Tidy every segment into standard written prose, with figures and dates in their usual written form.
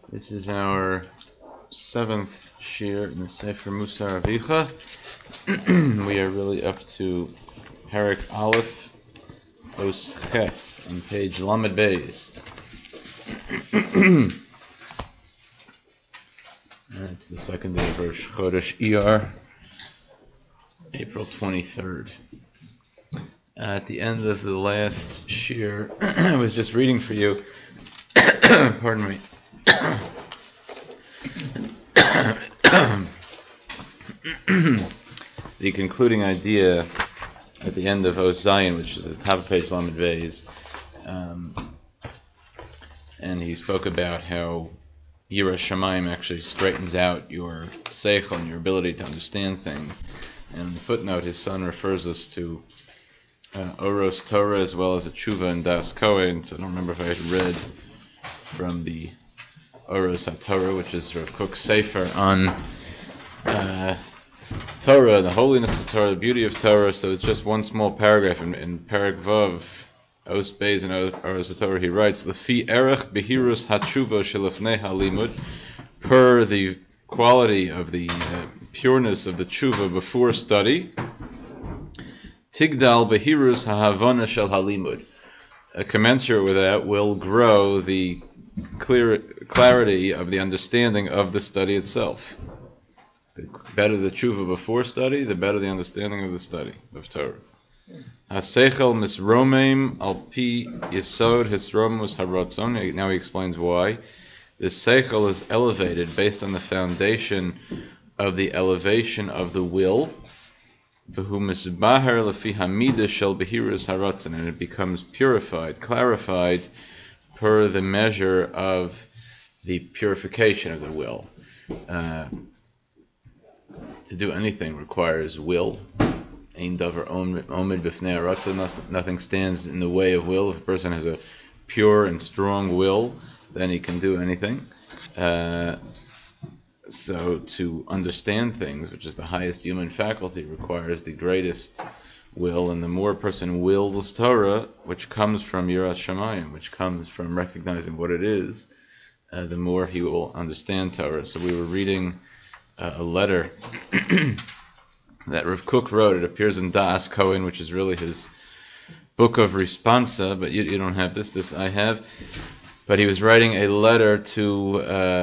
This is our seventh shir in the Sefer Musar Avicha. We are really up to Perek Aleph Os Ches on page Lamed Beis. It's the second day of Rosh Chodesh Iyar, April 23rd. At the end of the last shir, I was just reading for you, pardon me, the concluding idea at the end of Os Zayin, which is at the top of page Lamed Beis, and he spoke about how Yira Shamayim actually straightens out your seichel and your ability to understand things. And in the footnote, his son refers us to Oros Torah as well as a Tshuva and Das Kohen. So I don't remember if I had read from the Oros HaTorah, which is Rav Kook's Sefer on Torah, the holiness of Torah, the beauty of Torah. So it's just one small paragraph in Perek Vav, Os Beis and Oros HaTorah. He writes, Lefi erech behirus hatshuva shelifnei halimud, per the quality of the pureness of the tshuva before study, tigdal behirus hahavana shel halimud. A commensurate with that will grow the clarity of the understanding of the study itself. The better the tshuva before study, the better the understanding of the study of Torah. Haseichel misromeim al pi yesod hisromus haratzon. Now he explains why. The seichel is elevated based on the foundation of the elevation of the will. V'hu misbaher lefi hamida shel behirus haratzon, and it becomes purified, clarified, per the measure of the purification of the will. To do anything requires will. Nothing stands in the way of will. If a person has a pure and strong will, then he can do anything. So to understand things, which is the highest human faculty, requires the greatest will. And the more a person wills Torah, which comes from Yiras Shamayim, which comes from recognizing what it is, the more he will understand Torah. So we were reading a letter that Rav Kook wrote. It appears in Das Kohen, which is really his book of responsa, but you don't have this. This I have. But he was writing a letter to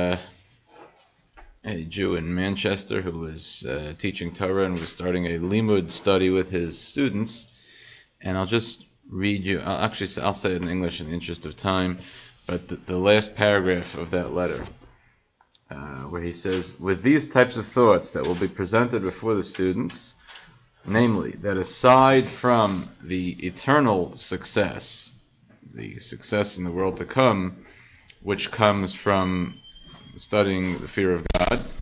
a Jew in Manchester who was teaching Torah and was starting a limud study with his students. And I'll just read you. I'll say it in English in the interest of time. But the last paragraph of that letter, where he says, with these types of thoughts that will be presented before the students, namely, that aside from the eternal success, the success in the world to come, which comes from studying the fear of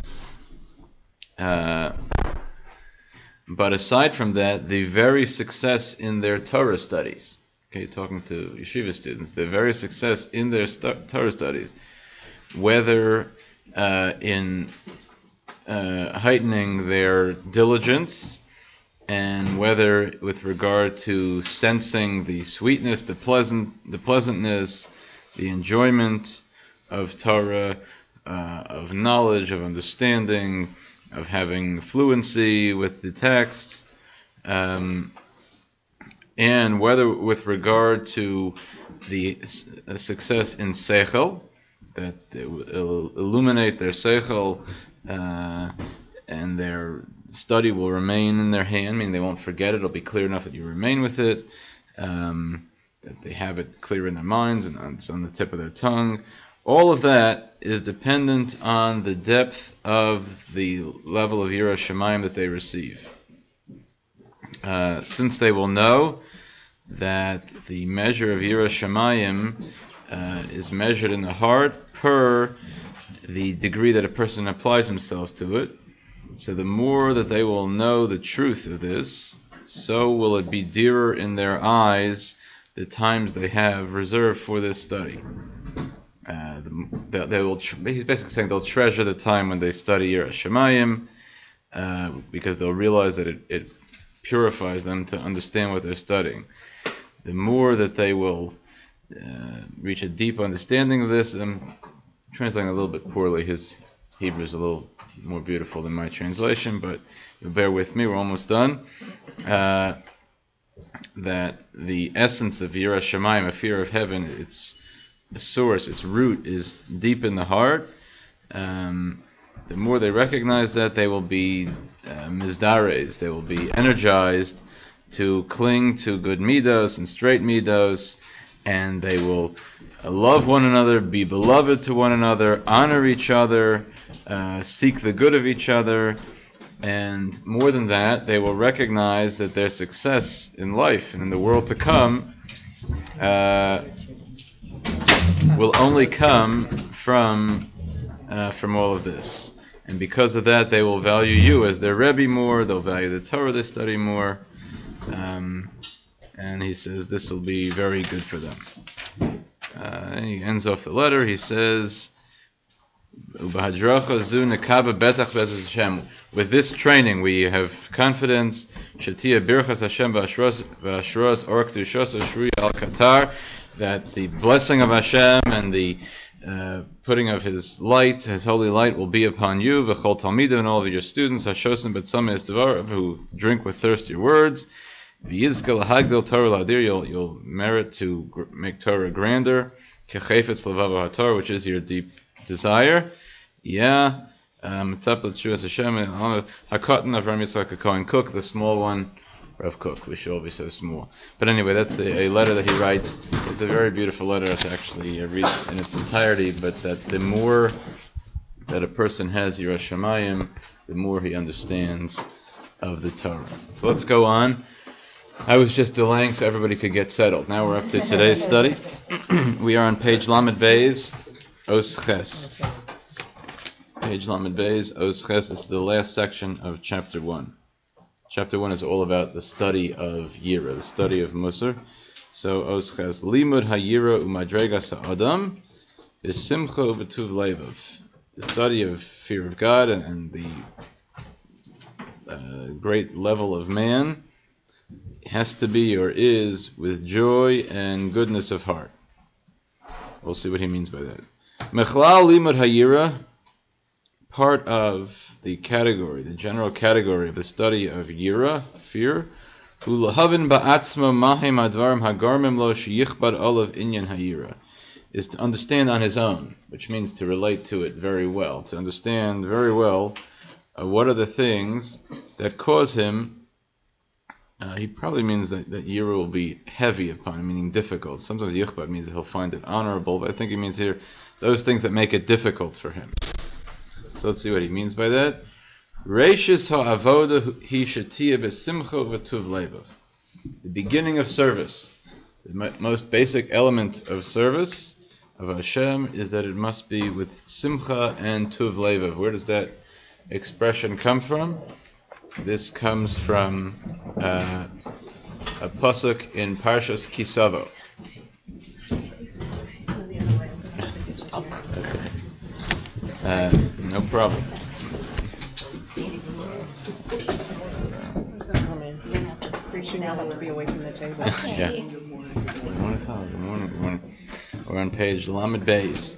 God, but aside from that, the very success in their Torah studies, okay, talking to yeshiva students, the very success in their Torah studies, whether in heightening their diligence, and whether with regard to sensing the sweetness, the pleasantness, the enjoyment of Torah, of knowledge, of understanding, of having fluency with the text, and whether with regard to the success in seichel, that it will illuminate their seichel, and their study will remain in their hand, meaning they won't forget it. It'll be clear enough that you remain with it, that they have it clear in their minds and it's on the tip of their tongue. All of that is dependent on the depth of the level of Yiras Shamayim that they receive. Since they will know that the measure of Yiras Shamayim is measured in the heart per the degree that a person applies himself to it. So the more that they will know the truth of this, so will it be dearer in their eyes the times they have reserved for this study. He's basically saying they'll treasure the time when they study Yiras Shamayim, because they'll realize that it purifies them to understand what they're studying. The more that they will reach a deep understanding of this, translating a little bit poorly. His Hebrew is a little more beautiful than my translation, but you'll bear with me, we're almost done. That the essence of Yiras Shamayim, a fear of heaven, its source, its root is deep in the heart. The more they recognize that, they will be mizdares, they will be energized to cling to good midos and straight midos, and they will love one another, be beloved to one another, honor each other, seek the good of each other, and more than that, they will recognize that their success in life and in the world to come will only come from all of this. And because of that, they will value you as their Rebbe more, they'll value the Torah they study more, and he says this will be very good for them. And he ends off the letter, he says, with this training we have confidence that the blessing of Hashem and the putting of His light, His holy light, will be upon you, v'chol talmidim, and all of your students, hashosim betzameh devarav, who drink with thirst your words. V'yizkel hagdil Torah ladir, you'll merit to make Torah grander. Kechefetz levavo haTorah, which is your deep desire. Yeah. Tzaplet shuas Hashem, hakotan of Ram Yitzchak Cohen Cook, the small one. Rav Kook, we should all be so small. But anyway, that's a letter that he writes. It's a very beautiful letter to actually read in its entirety, but that the more that a person has Yiras Shamayim, the more he understands of the Torah. So let's go on. I was just delaying so everybody could get settled. Now we're up to today's study. We are on page Lamed Beis, Os Ches. Page Lamed Beis, Os Ches. This is the last section of chapter 1. Chapter 1 is all about the study of Yira, the study of Musar. So, Os Ches, Limud HaYira u'madregas ha'adam, v'simcha u'v'tuv levav. The study of fear of God and the great level of man has to be or is with joy and goodness of heart. We'll see what he means by that. Mechlal Limud HaYira, part of the category, the general category of the study of Yira, fear, Ulahavin ba'atzma mahim advarim hagarmim lo sheyichbad olav inyan hayira, is to understand on his own, which means to relate to it very well, to understand very well what are the things that cause him. He probably means that Yira will be heavy upon him, meaning difficult. Sometimes yichbad means that he'll find it honorable, but I think he means here those things that make it difficult for him. So let's see what he means by that. Reishis ha'avoda hi shetiyah besimcha v'tuv levav. The beginning of service, the most basic element of service of Hashem is that it must be with simcha and tuv levav. Where does that expression come from? This comes from a pasuk in Parshas Kisavo. No problem. Now that we'll be away from the table. Yeah. Good morning. We're on page Lamed Beis.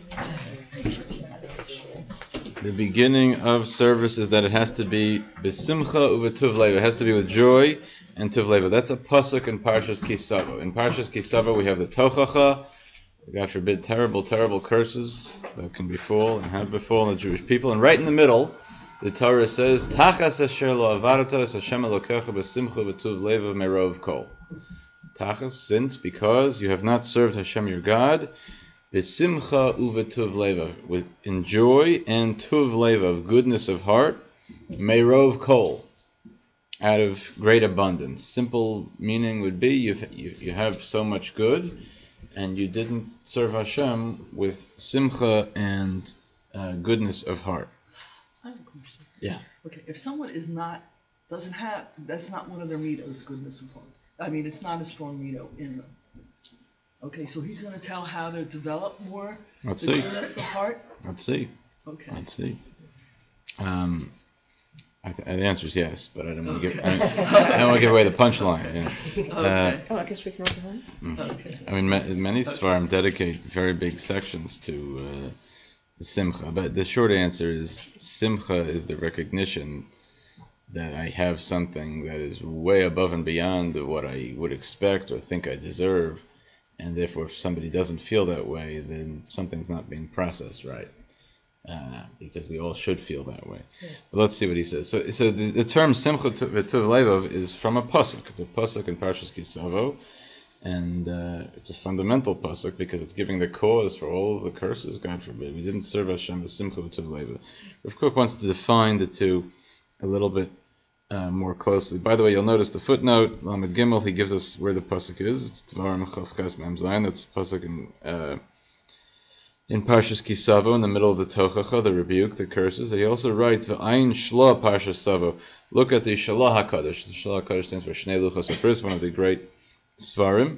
The beginning of service is that it has to be besimcha uvetuv leva. It has to be with joy and tuv leva. That's a pasuk in Parshas Kisavo. In Parshas Kisavo we have the tochacha. God forbid, terrible curses that can befall and have befallen the Jewish people. And right in the middle, the Torah says, Tachas asher lo avaratos Hashem Elokecha besimcha v'tuv leva merov kol. Tachas, since, because you have not served Hashem your God, besimcha uvetuv leva, with in joy and tuv leva, of goodness of heart, merov kol, out of great abundance. Simple meaning would be you have so much good, and you didn't serve Hashem with simcha and goodness of heart. I have a question. Yeah. Okay, if someone doesn't have, that's not one of their mitos, goodness of heart. I mean, it's not a strong mito in them. Okay, so he's going to tell how to develop more Let's the see. goodness of heart? Let's see. Okay. Let's see. The answer is yes, but I don't want to give. I don't want to give away the punchline. You know. Okay. I guess we can open Okay. I mean, many Sfarim dedicate very big sections to simcha. But the short answer is simcha is the recognition that I have something that is way above and beyond what I would expect or think I deserve, and therefore if somebody doesn't feel that way, then something's not being processed right. Because we all should feel that way. Yeah. But let's see what he says. So the term simcha v'tuv levov is from a pasuk. It's a pasuk in Parshas Kisavo, and it's a fundamental pasuk because it's giving the cause for all of the curses. God forbid we didn't serve Hashem as simcha v'tuv levov. Rav Kook wants to define the two a little bit more closely. By the way, you'll notice the footnote Lamed Gimel. He gives us where the pasuk is. It's Dvarim Chav Ches Mem Zayin. That's the pasuk in Parshas Kisavo, in the middle of the Tochacha, the rebuke, the curses. And he also writes, "V'ayin shla Parshas Savo." Look at the Shalah Hakadosh. The Shalah Hakadosh stands for Shnei Luchos HaBris, one of the great Svarim,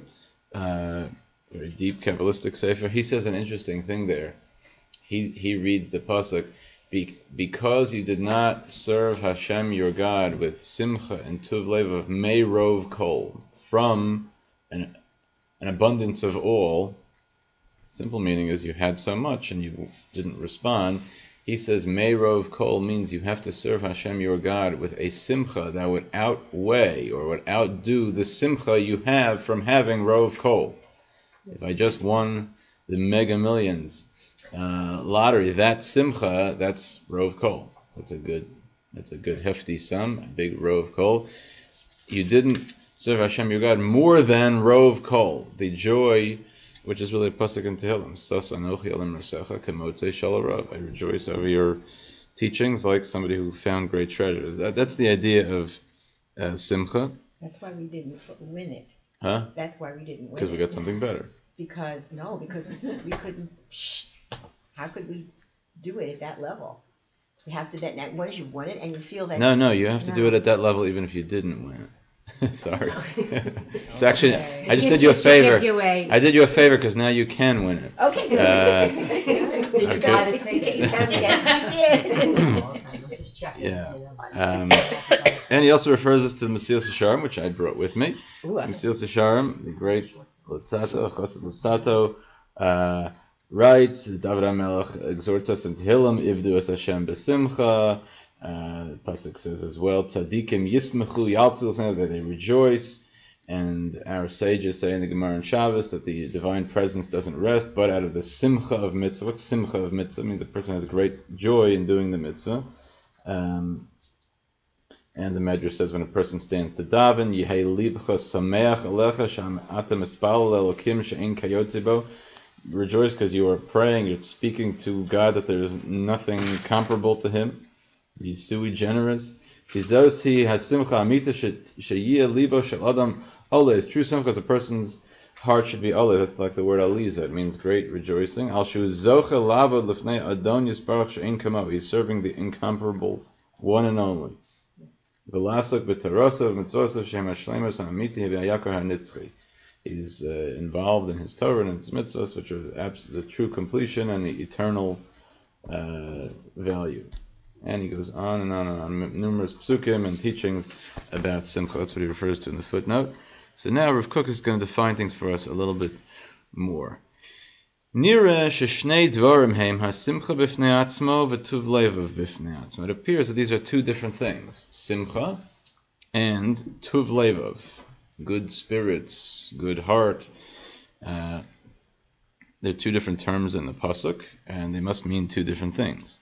very deep Kabbalistic sefer. He says an interesting thing there. He reads the pasuk, because you did not serve Hashem your God with simcha and tuv lev of meirov kol, from an abundance of all. Simple meaning is you had so much and you didn't respond. He says meirov kol means you have to serve Hashem your God with a simcha that would outweigh or would outdo the simcha you have from having rov kol. If I just won the Mega Millions lottery, that simcha, that's rov kol. That's a good hefty sum, a big rov kol. You didn't serve Hashem your God more than rov kol, the joy, which is really a pasuk in Tehillim. Sas anochi alim rasecha k'motzei shalarav. I rejoice over your teachings like somebody who found great treasures. That's the idea of simcha. That's why we didn't win it. Huh? That's why we didn't win it. Because we got something better. Because we couldn't. How could we do it at that level? We have to. That once you won it and you feel that. No, you have to do it at that level even if you didn't win it. Sorry. So actually, I just did you a favor. I did you a favor because now you can win it. Okay, good. You gotta take it. Yes, we did. Just check. Yeah. And he also refers us to the Mesilas Yesharim, which I brought with me. Mesilas Yesharim, the great Lutzato, Chassid Lutzato, writes, David HaMelech exhorts us in Tehillim, Ivdu es Hashem besimcha. The pasuk says as well, Tzadikim yismechu yaltzu, that they rejoice, and our sages say in the Gemara and Shabbos that the divine presence doesn't rest, but out of the simcha of mitzvah. What's simcha of mitzvah? It means a person has great joy in doing the mitzvah. And the Medrash says when a person stands to daven, Yehei libcha sameach alecha sham atam espal elokim she'en kayotze bo. Rejoice because you are praying, you're speaking to God that there is nothing comparable to Him. Be sui generous. Tizosi has simcha amita sheyiyah libo shel adam oleh. True simcha is a person's heart should be oleh. That's like the word aliza. It means great rejoicing. Al shu zocha lava lifnei adon yisparach she'en kamo. He's serving the incomparable one and only. V'lasok b'tarosav mitzvosav shem hashleimus ha'amiti v'ayakar ha'nitzchi. He's involved in his Torah and his mitzvahs, which are the true completion and the eternal value. And he goes on and on and on, numerous psukim and teachings about simcha. That's what he refers to in the footnote. So now Rav Kook is going to define things for us a little bit more. Nira sheshnei dvarim heim hasimcha b'fnei atzmo v'tuv levav b'fnei atzmo. It appears that these are two different things: simcha and tuv levav, good spirits, good heart. They're two different terms in the pasuk, and they must mean two different things.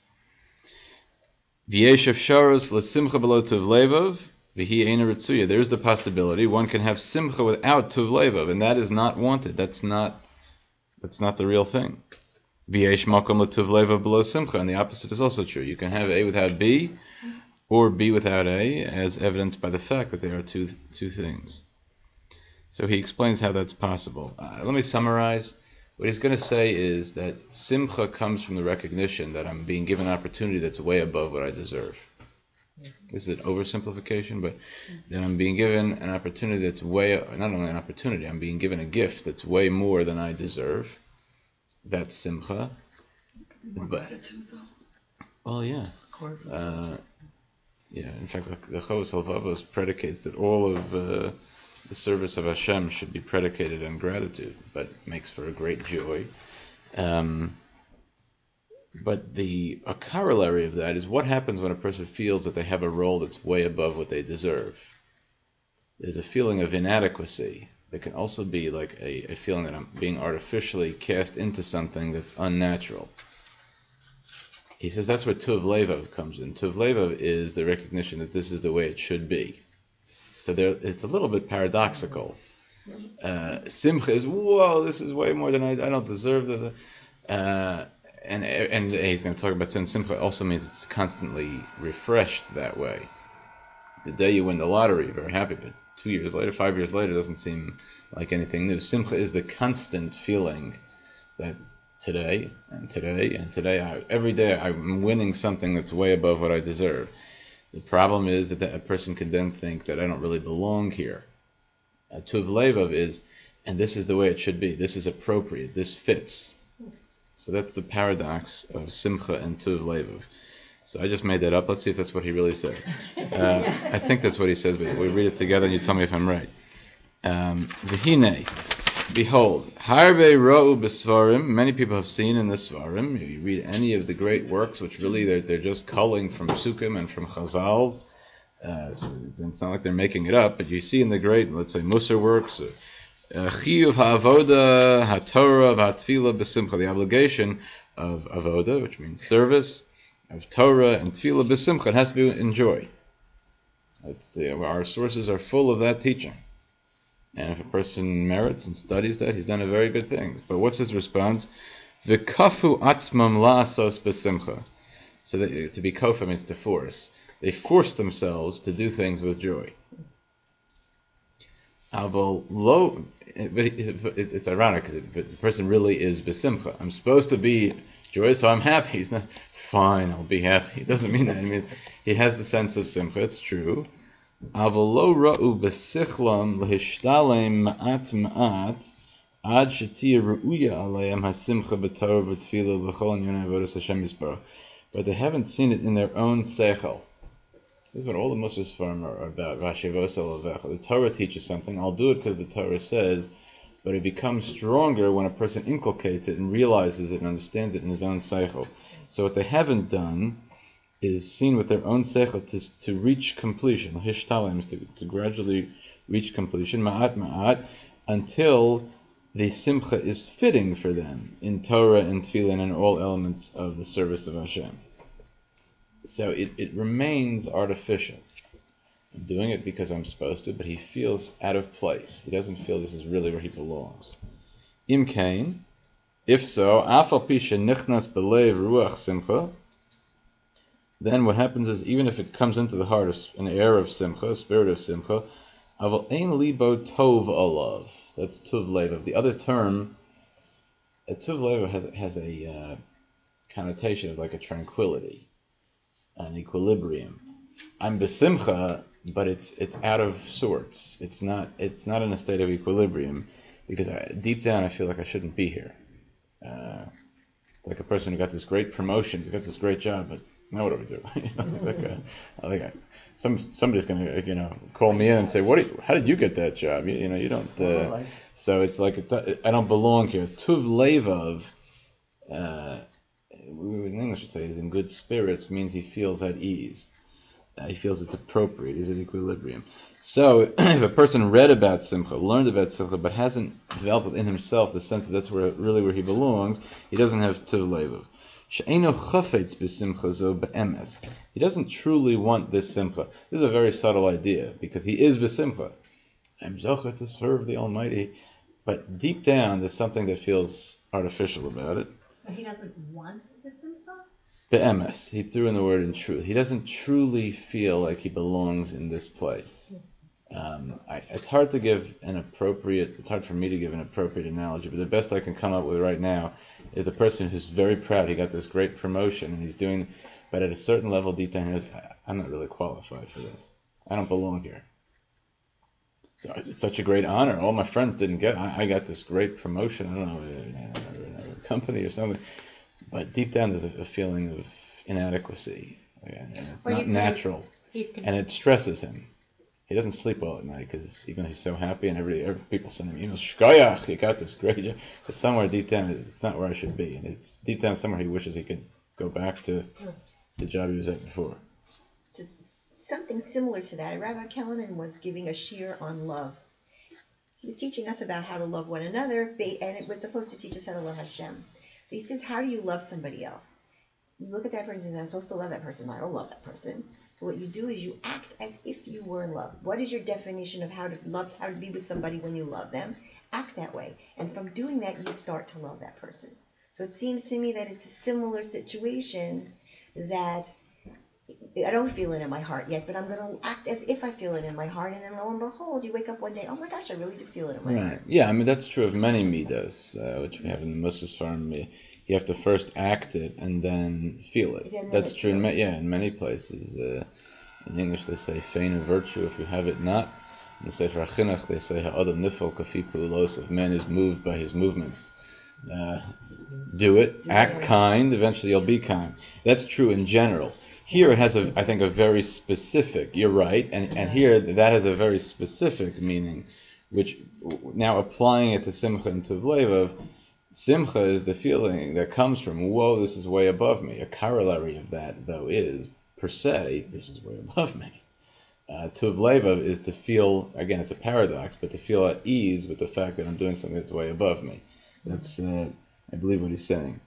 V'yesh efsharos l'simcha below tuv levav v'hi eina ritzuya. There is the possibility one can have simcha without tuv levav, and that is not wanted. That's not the real thing. V'yesh makom l'tuv levav below simcha, and the opposite is also true. You can have A without B, or B without A, as evidenced by the fact that there are two things. So he explains how that's possible. Let me summarize. What he's going to say is that simcha comes from the recognition that I'm being given an opportunity that's way above what I deserve. This is an oversimplification, but that I'm being given an opportunity that's not only an opportunity, I'm being given a gift that's way more than I deserve. That's simcha. More gratitude, though. Well, yeah. Of course. Yeah, in fact, the Chovos Halevavos predicates that all of the service of Hashem should be predicated on gratitude, but makes for a great joy. But a corollary of that is what happens when a person feels that they have a role that's way above what they deserve. There's a feeling of inadequacy. There can also be like a feeling that I'm being artificially cast into something that's unnatural. He says that's where Tuv Levav comes in. Tuv Levav is the recognition that this is the way it should be. So it's a little bit paradoxical. Simcha is, whoa, this is way more than I don't deserve this. And he's going to talk about sin. Simcha also means it's constantly refreshed that way. The day you win the lottery, you're very happy, but 2 years later, 5 years later, it doesn't seem like anything new. Simcha is the constant feeling that today, every day I'm winning something that's way above what I deserve. The problem is that a person can then think that I don't really belong here. Tuv Levav is, and this is the way it should be. This is appropriate. This fits. So that's the paradox of Simcha and Tuv Levav. So I just made that up. Let's see if that's what he really said. I think that's what he says, but we read it together and you tell me if I'm right. V'hine, behold, harbe ro'u b'svarim, many people have seen in the Svarim, if you read any of the great works, which really they're just culling from Sukkim and from Chazal, so it's not like they're making it up, but you see in the great, let's say, Musar works, Chiyuv ha'avoda, ha'torah, ha'tfilah b'simcha, the obligation of avoda, which means service, of Torah and tfilah b'simcha, it has to be in joy. Our sources are full of that teaching. And if a person merits and studies that, he's done a very good thing. But what's his response? V'kafu atzmam la'asos b'simcha. So to be kofa means to force. They force themselves to do things with joy. It's ironic because the person really is b'simcha. I'm supposed to be joyous, so I'm happy. He's not, fine, I'll be happy. It doesn't mean that. I mean, he has the sense of simcha, it's true. Avolo ra'u b'sichlam l'hishtalem ma'at ma'at ad shetia ru'uya aleim hasimcha b'torah b'tfilah b'chol yonei avodas Hashem yisbarach. But they haven't seen it in their own seichel. This is what all the Musar Sfarim are about. The Torah teaches something. I'll do it because the Torah says, but it becomes stronger when a person inculcates it and realizes it and understands it in his own seichel. So what they haven't done is seen with their own seichel to reach completion. Hishtalim is to gradually reach completion, ma'at ma'at, until the simcha is fitting for them in Torah and Tefillin and all elements of the service of Hashem. So it remains artificial. I'm doing it because I'm supposed to, but he feels out of place. He doesn't feel this is really where he belongs. Im kain, if so, afal pisha nichnas belev ruach simcha, then what happens is, even if it comes into the heart of an air of simcha, a spirit of simcha, aval ein libo tov alav. That's tuv levav. The other term, tuv levav has a connotation of like a tranquility, an equilibrium. I'm besimcha, but it's out of sorts. It's not in a state of equilibrium, because deep down I feel like I shouldn't be here. It's like a person who got this great promotion, he's got this great job, but now what do we do? Somebody's going to call me in and say, how did you get that job? You don't. So it's like I don't belong here. Tuv levav, in English would say, is in good spirits, means he feels at ease. He feels it's appropriate. He's in equilibrium. So if a person read about simcha, learned about simcha, but hasn't developed within himself the sense that that's really where he belongs, he doesn't have tuv levav. He doesn't truly want this simcha. This is a very subtle idea, because he is b'simcha. I'm zocher to serve the Almighty. But deep down, there's something that feels artificial about it. But he doesn't want the simcha? Be'emes. He threw in the word in truth. He doesn't truly feel like he belongs in this place. It's hard for me to give an appropriate analogy, but the best I can come up with right now is the person who's very proud. He got this great promotion, and he's doing, but at a certain level deep down, he goes, I'm not really qualified for this. I don't belong here. So it's such a great honor. All my friends didn't get. I got this great promotion. I don't know, in a company or something. But deep down, there's a feeling of inadequacy. And it's not natural, and it stresses him. He doesn't sleep well at night because even though he's so happy, and every people send him emails, "Shkoyach, you got this great job," but somewhere deep down, it's not where I should be, and it's deep down somewhere he wishes he could go back to the job he was at before. So something similar to that. Rabbi Kellerman was giving a shiur on love. He was teaching us about how to love one another, and it was supposed to teach us how to love Hashem. So he says, how do you love somebody else? You look at that person and say, I'm supposed to love that person. I don't love that person. So what you do is you act as if you were in love. What is your definition of how to love, how to be with somebody when you love them? Act that way. And from doing that, you start to love that person. So it seems to me that it's a similar situation, that I don't feel it in my heart yet, but I'm going to act as if I feel it in my heart, and then lo and behold, you wake up one day, oh my gosh, I really do feel it in my heart. Right. Yeah, I mean, that's true of many midas, which we have in the Musas farm. You have to first act it and then feel it. That's true in many places. In English they say feign a virtue if you have it not. In the Sefer HaChinuch they say ha'adam nifal kafi pu'ulos, if man is moved by his movements. Do it, act kind, eventually you'll be kind. That's true in general. Here it has, I think, a very specific, you're right, and here that has a very specific meaning, which now applying it to Simcha and Tuv Levav, Simcha is the feeling that comes from, whoa, this is way above me. A corollary of that, though, is, per se, this is way above me. Tuv Levav is to feel, again, it's a paradox, but to feel at ease with the fact that I'm doing something that's way above me. That's, I believe, what he's saying.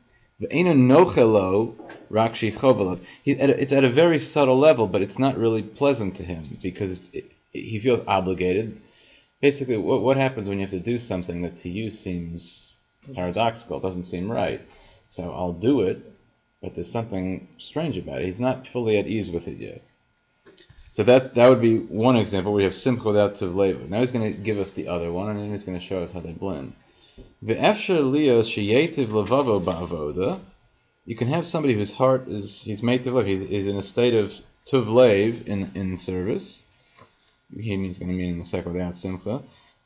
It's at a very subtle level, but it's not really pleasant to him, because he feels obligated. Basically, what happens when you have to do something that to you seems paradoxical, doesn't seem right? So I'll do it, but there's something strange about it. He's not fully at ease with it yet. So that would be one example where you have Simcha without Tuv Levav. Now he's going to give us the other one, and then he's going to show us how they blend. You can have somebody whose heart he's made to live. He's in a state of tuv leiv in service. He means going to mean in the second without simcha.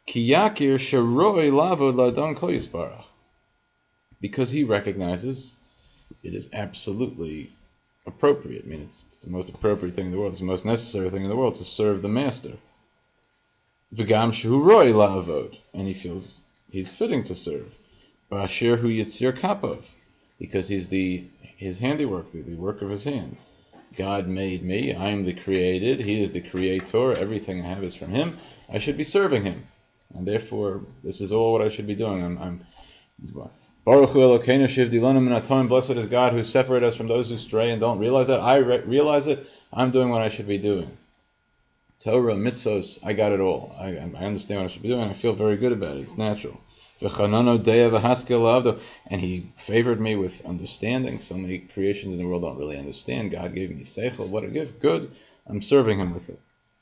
Because he recognizes it is absolutely appropriate. I mean, it's the most appropriate thing in the world. It's the most necessary thing in the world to serve the master. And he feels he's fitting to serve. Ba'ashir hu yitzir kapov, because he's his handiwork, the work of his hand. God made me, I am the created, he is the creator, everything I have is from him, I should be serving him. And therefore, this is all what I should be doing. Baruch hu Elokeinu shivdilanu min hatoim, blessed is God who separated us from those who stray and don't realize that. I realize it, I'm doing what I should be doing. Torah, mitzvos, I got it all. I understand what I should be doing. I feel very good about it. It's natural. And he favored me with understanding. So many creations in the world don't really understand. God gave me seichel. What a gift. Good. I'm serving him with it.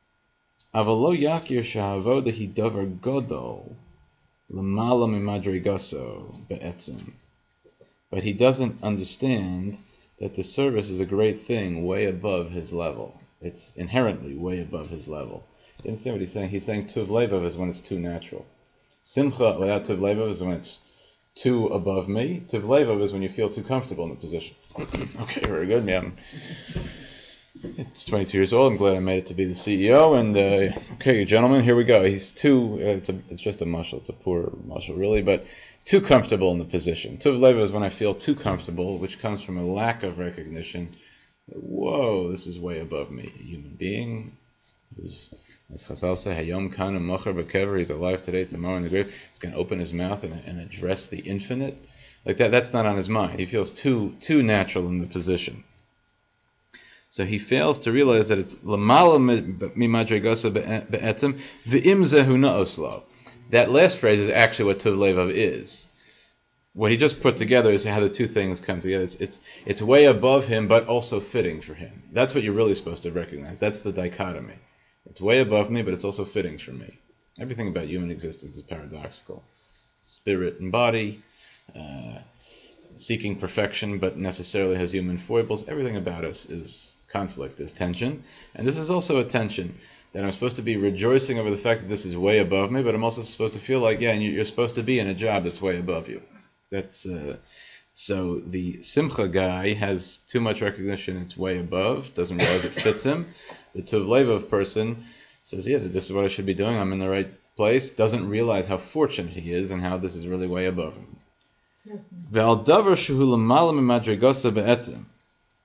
But he doesn't understand that the service is a great thing way above his level. It's inherently way above his level. You understand what he's saying? He's saying Tuv Levav is when it's too natural. Simcha without Tuv Levav is when it's too above me. Tuv Levav is when you feel too comfortable in the position. Okay, very good. Yeah, it's 22 years old. I'm glad I made it to be the CEO. And okay, gentlemen, here we go. He's too. It's just a muscle. It's a poor muscle, really, but too comfortable in the position. Tuv Levav is when I feel too comfortable, which comes from a lack of recognition. Whoa, this is way above me. A human being who's, as Chazal say, Hayom Kana Mocher Bekever, he's alive today, tomorrow in the grave. He's going to open his mouth and address the infinite. Like that, that's not on his mind. He feels too natural in the position. So he fails to realize that it's Lamala Mimadregasa Be'etzim V'im Zehu Na'oslo. That last phrase is actually what Tuv Levav is. What he just put together is how the two things come together. It's way above him, but also fitting for him. That's what you're really supposed to recognize. That's the dichotomy. It's way above me, but it's also fitting for me. Everything about human existence is paradoxical. Spirit and body, seeking perfection, but necessarily has human foibles. Everything about us is conflict, is tension. And this is also a tension, that I'm supposed to be rejoicing over the fact that this is way above me, but I'm also supposed to feel like, yeah, and you're supposed to be in a job that's way above you. That's so the Simcha guy has too much recognition, it's way above, doesn't realize it fits him. The Tuv Levav person says, yeah, this is what I should be doing, I'm in the right place, doesn't realize how fortunate he is and how this is really way above him.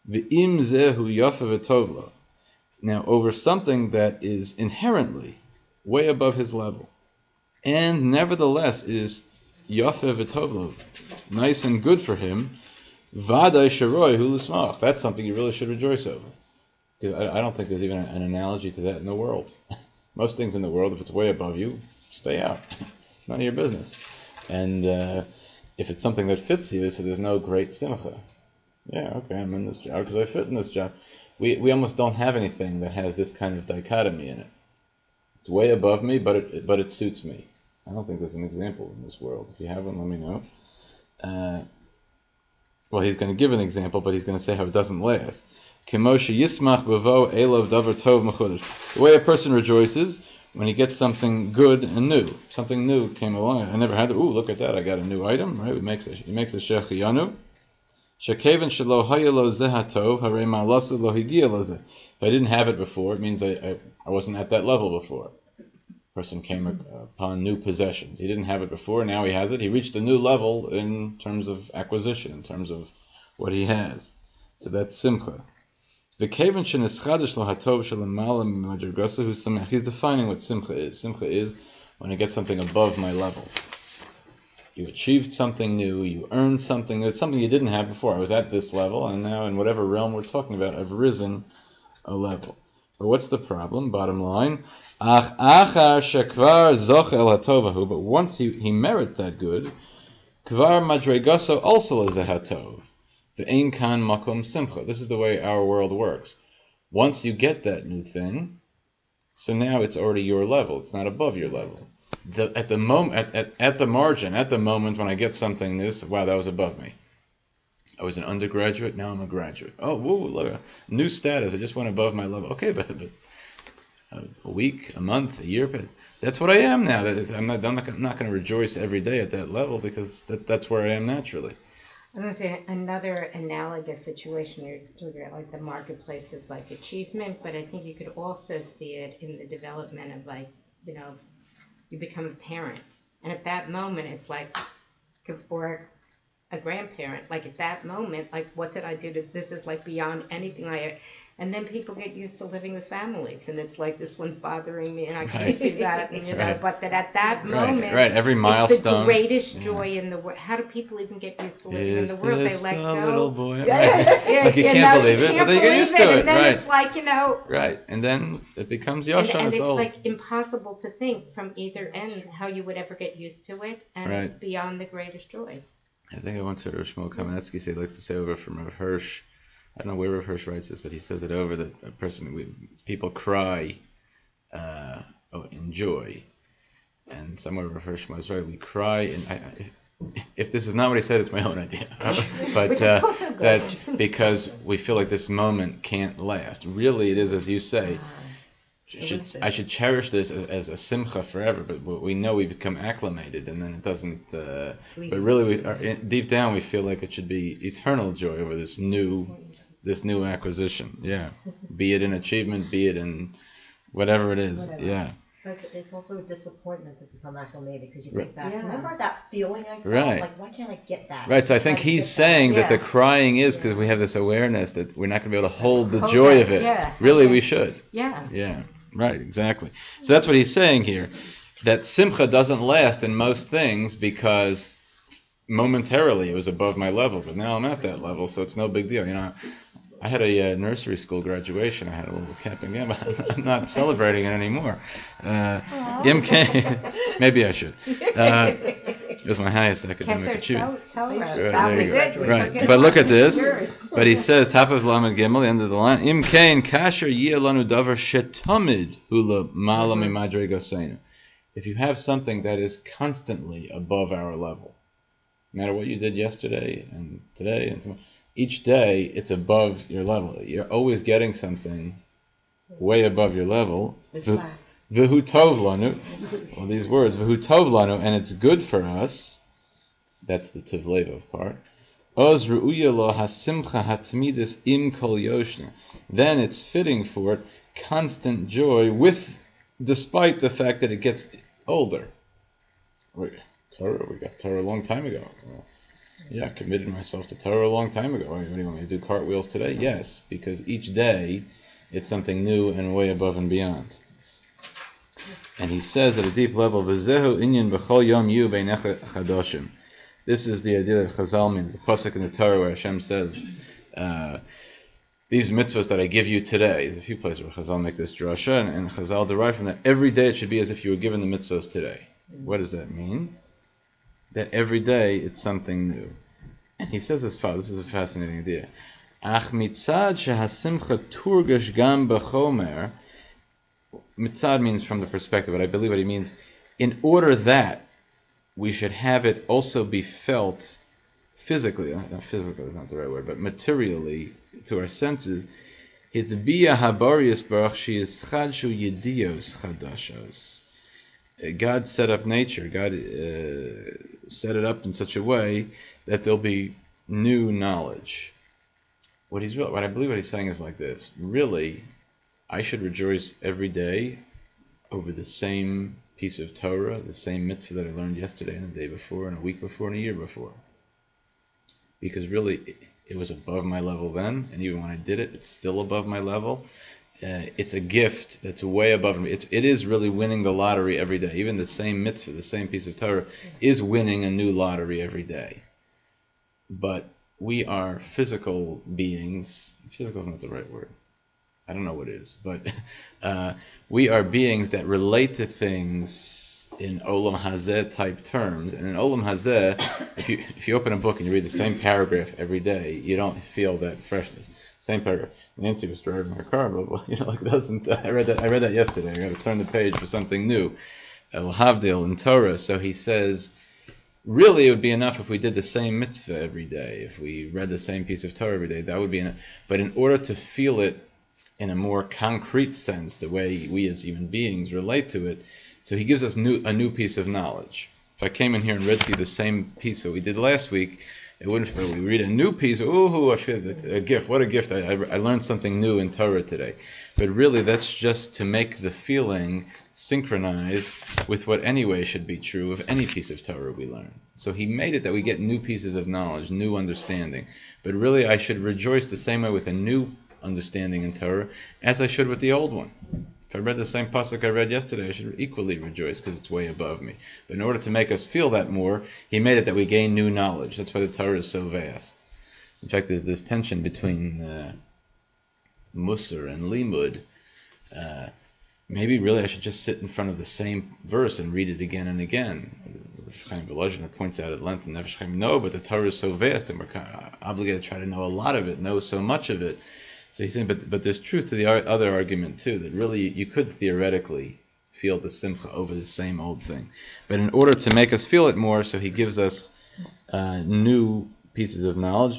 V'im zehu yafa v'tovla. Now, over something that is inherently way above his level, and nevertheless is yafa v'tovla, nice and good for him, v'adai sharoi hu l'smach. That's something you really should rejoice over. Because I don't think there's even an analogy to that in the world. Most things in the world, if it's way above you, stay out. None of your business. And if it's something that fits you, so there's no great simcha. Yeah, okay, I'm in this job because I fit in this job. We almost don't have anything that has this kind of dichotomy in it. It's way above me, but it suits me. I don't think there's an example in this world. If you have one, let me know. Well, he's going to give an example, but he's going to say how it doesn't last. The way a person rejoices when he gets something good and new. Something new came along. I never had it. Ooh, look at that. I got a new item. Right? He makes a shechiyanu. If I didn't have it before, it means I wasn't at that level before. Person came upon new possessions. He didn't have it before, now he has it. He reached a new level in terms of acquisition, in terms of what he has. So that's simcha. He's defining what simcha is. Simcha is when I get something above my level. You achieved something new, you earned something new. It's something you didn't have before. I was at this level, and now in whatever realm we're talking about, I've risen a level. But what's the problem? Bottom line, but once he merits that good, kvar madregaso also is a hatov. The ein kan makom simcha. This is the way our world works. Once you get that new thing, so now it's already your level. It's not above your level. At the moment when I get something new, so, wow, that was above me. I was an undergraduate, now I'm a graduate. Oh, whoa, look, new status. I just went above my level. Okay, but a week, a month, a year, that's what I am now. I'm not going to rejoice every day at that level because that's where I am naturally. I was going to say another analogous situation. You're talking about like the marketplace is like achievement, but I think you could also see it in the development of like, you become a parent. And at that moment, it's like, or a grandparent, like at that moment, like what did I do to, this is like beyond anything and then people get used to living with families and it's like, this one's bothering me and I can't do that, and Right. But that at that moment, right, every milestone. it's the greatest joy in the world. How do people even get used to living in the world? They let go. Little boy? Yeah, Like you can't believe it, but then you get used to it, and then right. it's like, Right, and then it becomes and Yoshan, it's old. like impossible to think from either end how you would ever get used to it and Right. beyond the greatest joy. I think I once heard Rav Shmuel Kamenetsky say, he likes to say over from Rav Hirsch, I don't know where Rav Hirsch writes this, but he says it over that people cry in joy. And somewhere Rav Hirsch was right, we cry, and if this is not what he said, it's my own idea. But Which is also good. that because we feel like this moment can't last. Really, it is, as you say, I should cherish this as a simcha forever, but we know we become acclimated, and then it doesn't. But really, deep down, we feel like it should be eternal joy over this new acquisition. Yeah, be it in achievement, be it in whatever it is. Whatever. Yeah, But it's also a disappointment to become acclimated because you think back. Yeah. Remember that feeling I felt? Right. Like, why can't I get that? right. So I think Try to he's get saying that the Yeah. crying is because we have this awareness that we're not going to be able to hold the Hold joy that, of it. yeah. Really, Okay. we should. Yeah. Yeah, right, exactly. So that's what he's saying here. That simcha doesn't last in most things because momentarily it was above my level, but now I'm at that level, so it's no big deal. I had a nursery school graduation. I had a little cap and gown, but I'm not celebrating it anymore. Maybe I should. It was my highest academic achievement. Tell her. Right, That there was you go. it. You Right, took it but on. look at this. Yours. But he says, top of Lamed Gimel, the end of the line, Im kain kasher yeh lanu davar shetamid hula ma'ala mimadre goseinu. If you have something that is constantly above our level, no matter what you did yesterday and today and tomorrow, each day it's above your level. You're always getting something way above your level. This class. V'hu tov lanu. Well, these words, v'hu tov lanu, and it's good for us. That's the tivlevov part. Oz ru'uya lo hasimcha hatmidis im kol yoshna. Then it's fitting for it constant joy despite the fact that it gets older. We got Torah a long time ago. Yeah, I committed myself to Torah a long time ago. What do you want me to do cartwheels today? Yes, because each day it's something new and way above and beyond. And he says at a deep level, "V'zehu inyan b'chol yom yu beinecha chadoshim." This is the idea that Chazal means. The pasuk in the Torah where Hashem says, "These mitzvahs that I give you today." There's a few places where Chazal make this drasha, and Chazal derive from that. Every day it should be as if you were given the mitzvahs today. What does that mean? That every day it's something new. And he says as follows. This is a fascinating idea. Ach mitzad shehasimcha turgash gam b'chomer. Mitzad means from the perspective, but I believe what he means, in order that we should have it also be felt physically, not physically is not the right word, but materially to our senses, hitbiya habarius baruch sheyischadchu yediyos chadashos. God set up nature, God set it up in such a way that there'll be new knowledge. What I believe what he's saying is like this. Really, I should rejoice every day over the same piece of Torah, the same mitzvah that I learned yesterday and the day before and a week before and a year before. Because really, it was above my level then, and even when I did it, it's still above my level. It's a gift that's way above me. It is really winning the lottery every day. Even the same mitzvah, the same piece of Torah, is winning a new lottery every day. But we are physical beings. Physical is not the right word. I don't know what it is, but we are beings that relate to things in Olam Hazeh type terms. And in Olam Hazeh, if you open a book and you read the same paragraph every day, you don't feel that freshness. Same paragraph. Nancy was driving her car, but it doesn't. I read that yesterday. I got to turn the page for something new. El Havdil in Torah. So he says, really, it would be enough if we did the same mitzvah every day. If we read the same piece of Torah every day, that would be enough. But in order to feel it in a more concrete sense, the way we as human beings relate to it, so he gives us a new piece of knowledge. If I came in here and read to you the same piece that we did last week, it wouldn't feel. We read a new piece. Ooh, I feel a gift. What a gift! I learned something new in Torah today. But really, that's just to make the feeling synchronize with what anyway should be true of any piece of Torah we learn. So he made it that we get new pieces of knowledge, new understanding. But really, I should rejoice the same way with a new understanding in Torah as I should with the old one. If I read the same pasuk I read yesterday, I should equally rejoice because it's way above me. But in order to make us feel that more, he made it that we gain new knowledge. That's why the Torah is so vast. In fact, there's this tension between Musar and Limud. Maybe really I should just sit in front of the same verse and read it again and again. Chaim Volozhin points out at length in Nefesh Chaim, no, but the Torah is so vast and we're obligated to try to know a lot of it, know so much of it. So he's saying, but there's truth to the other argument too, that really you could theoretically feel the simcha over the same old thing. But in order to make us feel it more, so he gives us new pieces of knowledge.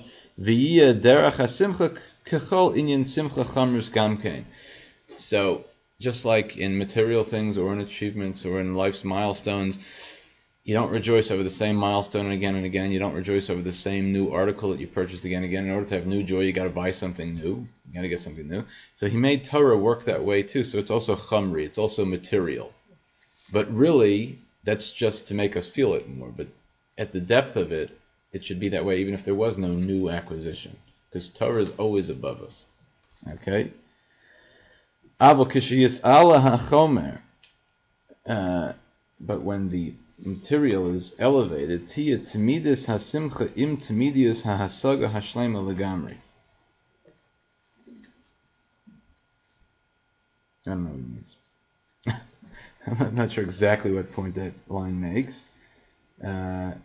So just like in material things or in achievements or in life's milestones, you don't rejoice over the same milestone again and again. You don't rejoice over the same new article that you purchased again and again. In order to have new joy, you got to buy something new. You got to get something new. So he made Torah work that way too. So it's also chamri. It's also material. But really, that's just to make us feel it more. But at the depth of it, it should be that way even if there was no new acquisition. Because Torah is always above us. Okay? But when the material is elevated, tiya timidus hasimcha im timidius hahasaga hashlema legamri. I don't know what it means. I'm not sure exactly what point that line makes. I'm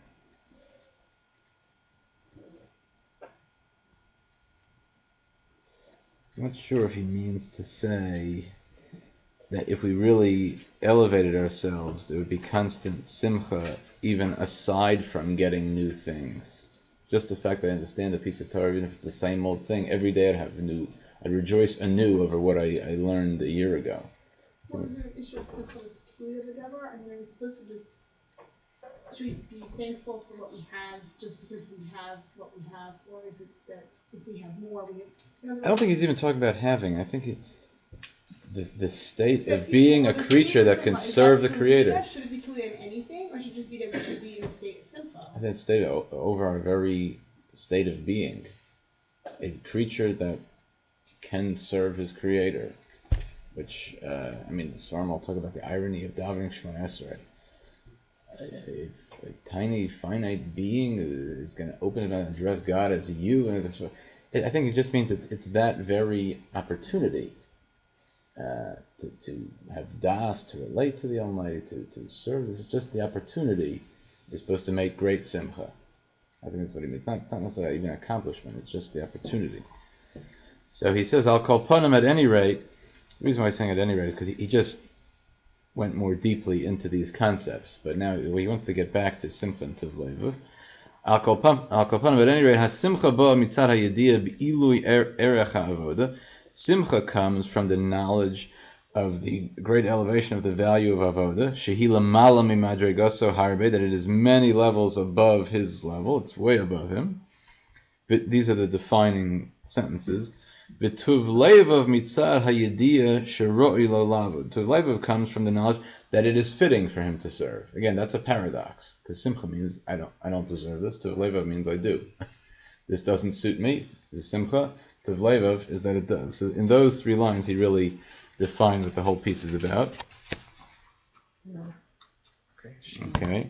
not sure if he means to say that if we really elevated ourselves, there would be constant simcha, even aside from getting new things. Just the fact that I understand a piece of Torah, even if it's the same old thing, every day I'd rejoice anew over what I learned a year ago. Well, is there an issue of simcha that's clear together? I mean, are we supposed to should we be thankful for what we have just because we have what we have, or is it that if we have more, I don't think he's even talking about having. I think the state It's of being a the creature state of that can simcha, is serve the that Creator. Tuluya? Should it be Tuluya in anything, or should it just be that we should be in a state of simcha? I think it's state over our very state of being. A creature that can serve his Creator. Which, the Svarim will talk about the irony of davening Shemona Esrei. A tiny, finite being is going to open it and address God as you. And I think it just means it's that very opportunity to have das, to relate to the Almighty, to serve. It's just the opportunity is supposed to make great simcha. I think that's what he means. It's not necessarily even an accomplishment, it's just the opportunity. So he says, I'll call Punim at any rate. The reason why he's saying at any rate is because he just went more deeply into these concepts. But now he wants to get back to Simcha and Tivlev. Al kol panim, at any rate, ha-simcha ba mitzad ha-yediyah b'ilui erech ha-avoda. Simcha comes from the knowledge of the great elevation of the value of avoda. Shehi lamala mimadregaso harbe, that it is many levels above his level. It's way above him. But these are the defining sentences. V'tuv levav mitzad hayediyah sheroi lo lavud. Tuv levav comes from the knowledge that it is fitting for him to serve. Again, that's a paradox, because simcha means I don't deserve this. Tuv levav means I do. This doesn't suit me. This is simcha. Tuv levav is that it does. So in those 3 lines, he really defined what the whole piece is about. Okay.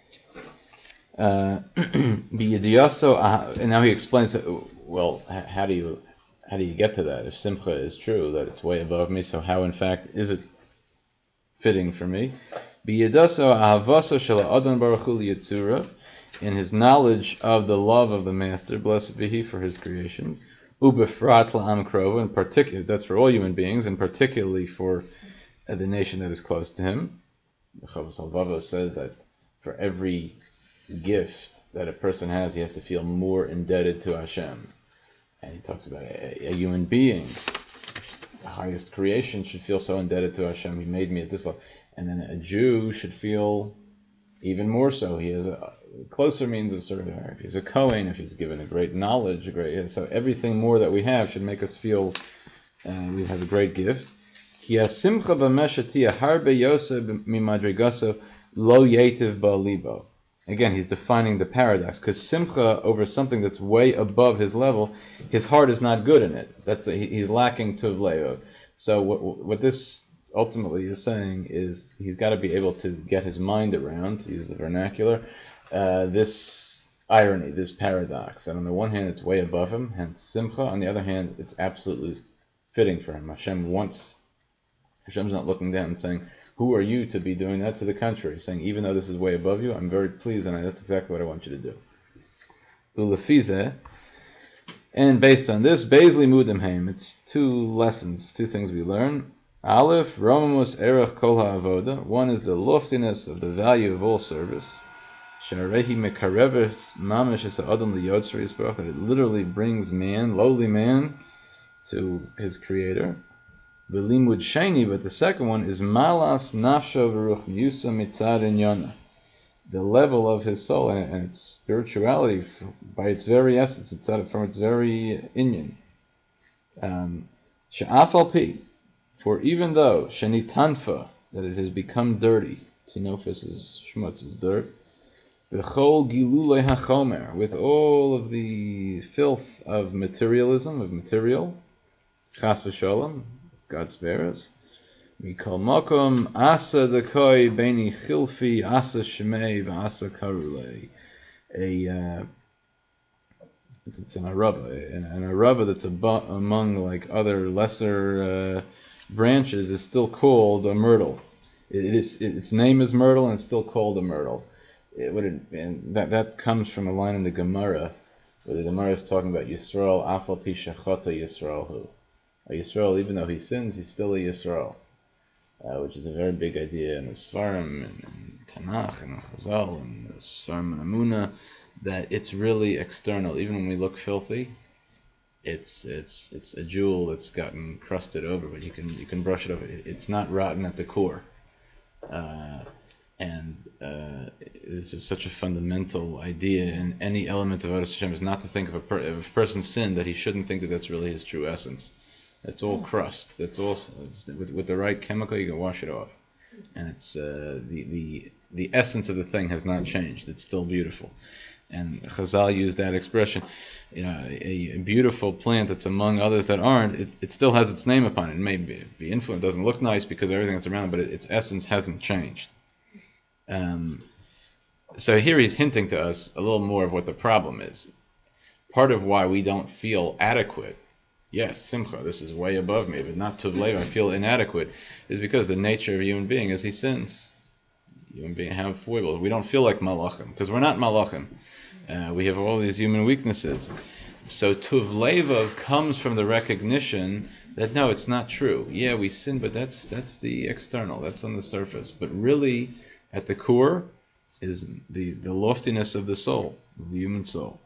And now he explains. Well, how do you get to that? If simcha is true, that it's way above me, so how in fact is it fitting for me? In his knowledge of the love of the Master, blessed be He for His creations, ubefrat la'am krova, in particular, that's for all human beings, and particularly for the nation that is close to Him. The Chavos Halvavo says that for every gift that a person has, he has to feel more indebted to Hashem. And he talks about a human being, the highest creation, should feel so indebted to Hashem. He made me at this level. And then a Jew should feel even more so. He has a closer means of serving. If he's a Kohen, if he's given a great knowledge, so everything more that we have should make us feel we have a great gift. Ki hasimcha b'meshatia harbe yosef mimadrigaso lo yetiv ba'libo. Again, he's defining the paradox, because simcha over something that's way above his level, his heart is not good in it. He's lacking tuv le'ov. So what this ultimately is saying is he's got to be able to get his mind around, to use the vernacular, this irony, this paradox. That on the one hand, it's way above him, hence simcha. On the other hand, it's absolutely fitting for him. Hashem's not looking down and saying, who are you to be doing that? To the contrary, saying, even though this is way above you, I'm very pleased, and that's exactly what I want you to do. Ulefizeh, and based on this, Bezli Mudimheim, it's 2 lessons, 2 things we learn. Aleph, Romamus Erech Kol HaAvoda. One is the loftiness of the value of all service. Sharehi Mekareves Mamish Es Adam Liyotzri Yisparach, that it literally brings man, lowly man, to his Creator. V'limud sheni, but the second one is malas nafsho v'ruch yusa mitzad inyana, the level of his soul and its spirituality by its very essence, mitzad, from its very inyan. She'afal pi, for even though sheni tanfa, that it has become dirty, tinofis is shmutz, is dirt, v'chol gilulei hachomer, with all of the filth of materialism, of material, chas v'sholem, God spare us. We call makom asa dekoi beni chilfi asa shemei v'asa karulei. It's an arava, an arava that's among like other lesser branches is still called a myrtle. Its name is myrtle, and it's still called a myrtle. And that comes from a line in the Gemara, where the Gemara is talking about Yisrael afal pi shachata Yisrael hu. Yisrael, even though he sins, he's still a Yisrael, which is a very big idea in the Svarim and Tanakh and Chazal and the Svarim and Amunah, that it's really external. Even when we look filthy, it's a jewel that's gotten crusted over, but you can brush it over. It's not rotten at the core, and this is such a fundamental idea in any element of Avodas Hashem, is not to think of if a person's sinned, that he shouldn't think that that's really his true essence. That's all crust. That's all with the right chemical. You can wash it off, and it's the essence of the thing has not changed. It's still beautiful. And Chazal used that expression. You know, a beautiful plant that's among others that aren't. It still has its name upon it. It may be influenced. Doesn't look nice because of everything that's around it, but its essence hasn't changed. So here he's hinting to us a little more of what the problem is. Part of why we don't feel adequate, yes, simcha, this is way above me, but not tuv lev, I feel inadequate, is because the nature of a human being is he sins. Human beings have foibles. We don't feel like malachim, because we're not malachim. We have all these human weaknesses. So tuv levav comes from the recognition that no, it's not true. Yeah, we sin, but that's the external, that's on the surface. But really, at the core, is the loftiness of the soul, of the human soul.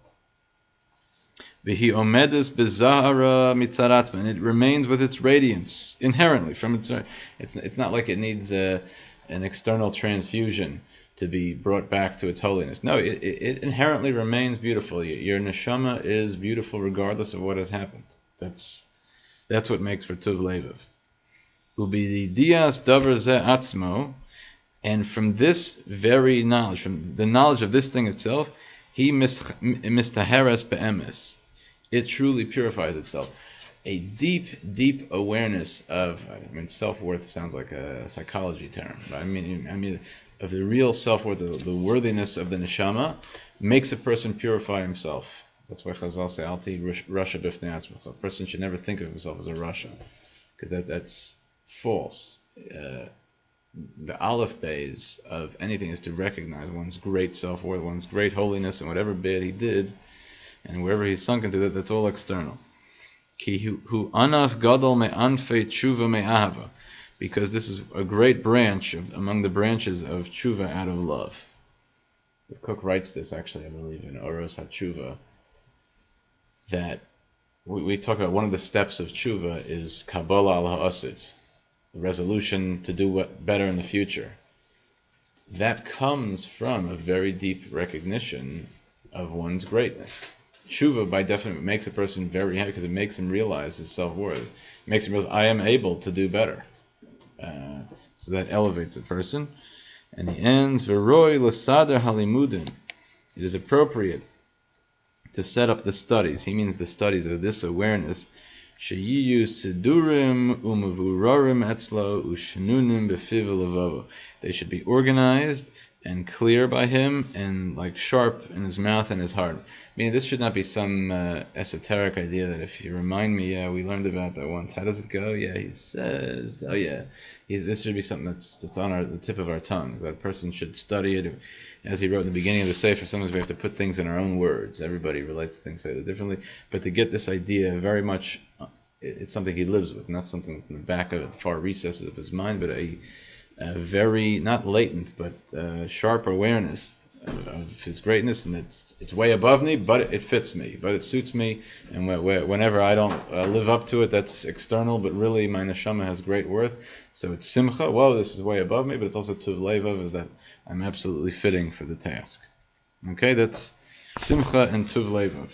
V'hi omedes bezahara mitzaratma, and it remains with its radiance inherently from its. It's not like it needs an external transfusion to be brought back to its holiness. No, it inherently remains beautiful. Your neshama is beautiful regardless of what has happened. That's what makes for tuv levav. Ubi dias davar ze atzmo. And from this very knowledge, from the knowledge of this thing itself, he mistaheres be'emes. It truly purifies itself. A deep, deep awareness of, self-worth sounds like a psychology term, but I mean, of the real self-worth, the worthiness of the neshama, makes a person purify himself. That's why Chazal say, Alti Rasha b'fnei atzmecha. A person should never think of himself as a Rasha, because that's false. The aleph bays of anything is to recognize one's great self-worth, one's great holiness, and whatever bad he did, and wherever he's sunk into that's all external. Ki hu anaf gadol me'anfei tshuva me'ahava, because this is a great branch among the branches of tshuva out of love. The Cook writes this, actually, I believe, in Oros HaTshuva, that we talk about one of the steps of tshuva is Kabbalah al ha'asid, the resolution to do better in the future. That comes from a very deep recognition of one's greatness. Tshuva, by definition, makes a person very happy because it makes him realize his self-worth. It makes him realize, I am able to do better. So that elevates a person. And he ends, V'roi l'sader halimudin. It is appropriate to set up the studies. He means the studies of this awareness. Sheyiyu sidurim umavurarim etzlo ushnunim befiv levavo. They should be organized and clear by him and like sharp in his mouth and his heart. Meaning this should not be some esoteric idea that if you remind me, yeah, we learned about that once. How does it go? Yeah, he says, oh yeah. This should be something that's on the tip of our tongues. That person should study it. As he wrote in the beginning of the Sefer, sometimes we have to put things in our own words. Everybody relates to things slightly differently. But to get this idea very much, it's something he lives with, not something in the back of it, far recesses of his mind, but a very, not latent, but sharp awareness of his greatness, and it's way above me, but it fits me, but it suits me, and whenever I don't live up to it, that's external, but really my neshama has great worth, so it's simcha, whoa, this is way above me, but it's also tuv levav, is that I'm absolutely fitting for the task. Okay, that's simcha and tuv levav.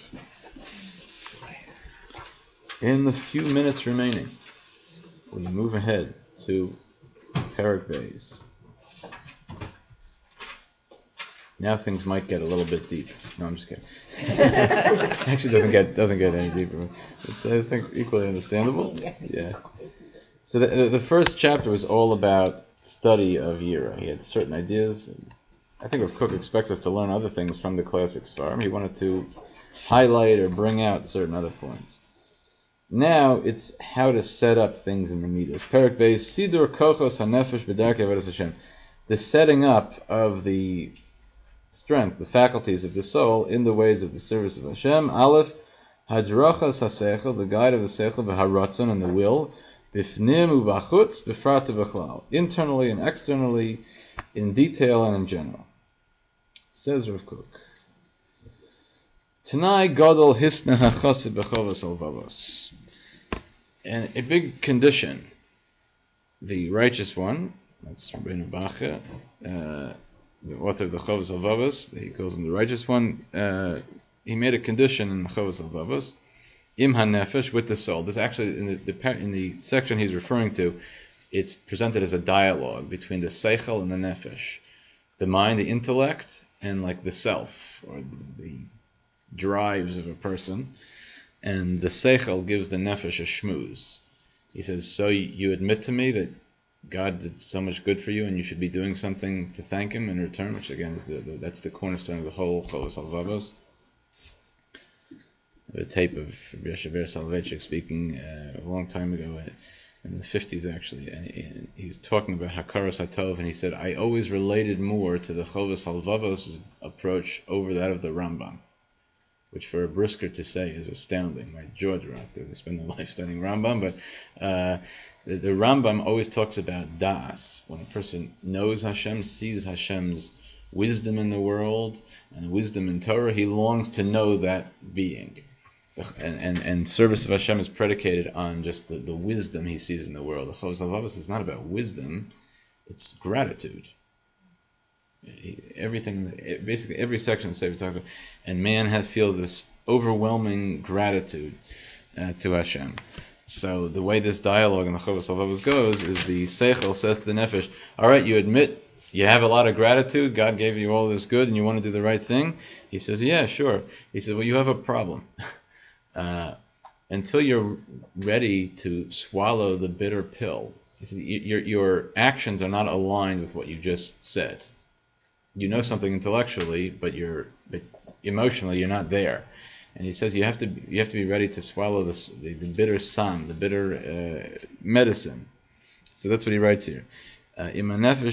In the few minutes remaining, we move ahead to Perek Beis. Now things might get a little bit deep. No, I'm just kidding. Actually, doesn't get any deeper. It's, I think, equally understandable. Yeah. So the first chapter was all about study of Yira. He had certain ideas. I think Rav Kook expects us to learn other things from the classic Sfarim. He wanted to highlight or bring out certain other points. Now it's how to set up things in the midas. Perek Beis, Sidur Kochos HaNefesh B'Darkei Avodas Hashem. The setting up of the strength, the faculties of the soul in the ways of the service of Hashem. Aleph, Hadrachas HaSeichel, the guide of the Seichel, V'Haratzon, and the will. Bifnim U'Bachutz, B'Frat U'B'Chlal. Internally and externally, in detail and in general. Says Rav Kook. Tanai Gadol Hisna HaChassid B'Chovos Alvavos. And a big condition, the righteous one, that's Rabbeinu Bacha, the author of the Chovos Alvavos, he calls him the righteous one, he made a condition in the Chovos Alvavos, im hanefesh, with the soul. This actually in the section he's referring to, it's presented as a dialogue between the seichel and the nefesh, the mind, the intellect, and like the self or the drives of a person. And the seichel gives the nefesh a shmooze. He says, "So you admit to me that God did so much good for you, and you should be doing something to thank Him in return," which again is that's the cornerstone of the whole Chovos HaLevavos. A tape of Yeshaver Soloveitchik speaking a long time ago, in the 50s actually, and he was talking about Hakaras HaTov, and he said, "I always related more to the Chovos HaLevavos' approach over that of the Rambam," which for a brisker to say is astounding. My jaw dropped because I spent my life studying Rambam, but the Rambam always talks about das, when a person knows Hashem, sees Hashem's wisdom in the world and wisdom in Torah, he longs to know that being. And service of Hashem is predicated on just the wisdom he sees in the world. The Chovos HaLevavos is not about wisdom, it's gratitude. Basically every section of the Sefer talks about, and man feels this overwhelming gratitude to Hashem. So the way this dialogue in the Chovos HaLevavos goes is the Seichel says to the Nefesh, all right, you admit you have a lot of gratitude, God gave you all this good and you want to do the right thing? He says, yeah, sure. He says, well, you have a problem. Until you're ready to swallow the bitter pill, he says, your actions are not aligned with what you just said. You know something intellectually, but emotionally you're not there. And he says you have to be ready to swallow the bitter sam, the bitter medicine. So that's what he writes here. It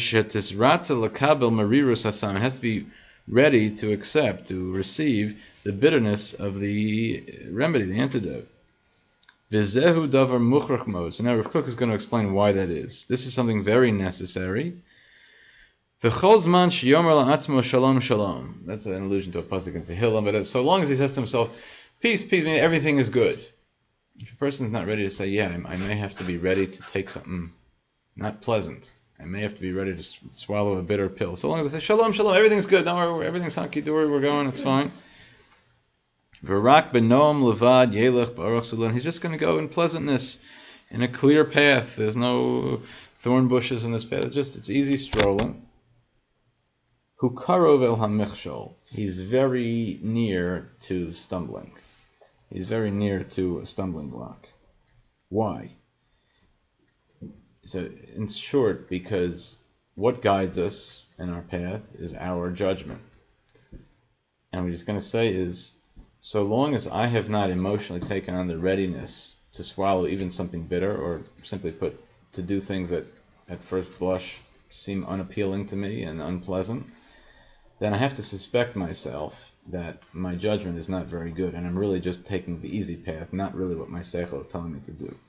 has to be ready to accept, to receive the bitterness of the remedy, the antidote. Vizehu davar muchrach mod. So now Rav Kook is going to explain why that is. This is something very necessary. V'chol zman sheyomer la'atzmo shalom shalom. That's an allusion to a pasuk in Tehillim, but so long as he says to himself, peace, peace, everything is good. If a person is not ready to say, yeah, I may have to be ready to take something not pleasant. I may have to be ready to swallow a bitter pill. So long as I say, shalom, shalom, everything's good. Don't worry, everything's hunky-dory, we're going, it's fine. V'rak b'noam levad yelech b'aruch sulan. He's just going to go in pleasantness, in a clear path. There's no thorn bushes in this path. It's easy strolling. Hu karov el hamichshol. He's very near to stumbling. He's very near to a stumbling block. Why? So, in short, because what guides us in our path is our judgment. And what he's going to say is, so long as I have not emotionally taken on the readiness to swallow even something bitter, or simply put, to do things that at first blush seem unappealing to me and unpleasant, then I have to suspect myself that my judgment is not very good, and I'm really just taking the easy path, not really what my seichel is telling me to do.